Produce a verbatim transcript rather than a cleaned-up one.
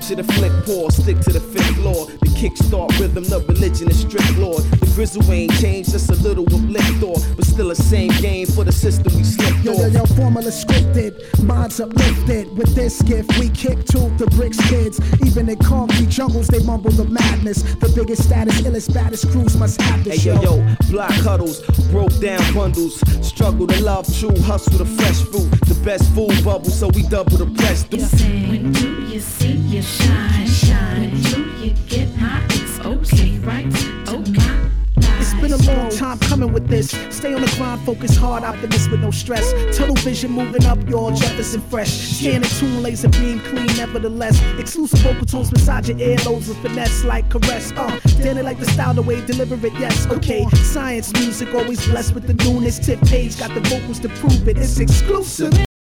Picture the flick paw, stick to the fifth law. The kickstart rhythm, the religion is strict lord. The grizzle ain't changed, just a little uplift or, but still the same game for the system we slipped yo, off. Yo, yo, formula scripted, minds uplifted. With this gift, we kick to the bricks kids. Even in concrete jungles, they mumble the madness. The biggest status, illest, baddest crews must have this. Hey yo, yo, block huddles, broke down bundles. Struggle to love, true hustle, the fresh fruit. The best food bubble, so we double the press. Do when do you see you shine, shine? When do you get my it's okay, right? To my It's been a long time coming with this. Stay on the grind, focus hard, optimist with no stress. Tunnel vision moving up, y'all Jefferson fresh. Scanning tune, laser beam clean, nevertheless. Exclusive vocal tones beside your earlobes with finesse like caress. Uh, damn it like the style, the way deliver it, yes, okay. Science music always blessed with the newness. Tip page got the vocals to prove it. It's exclusive.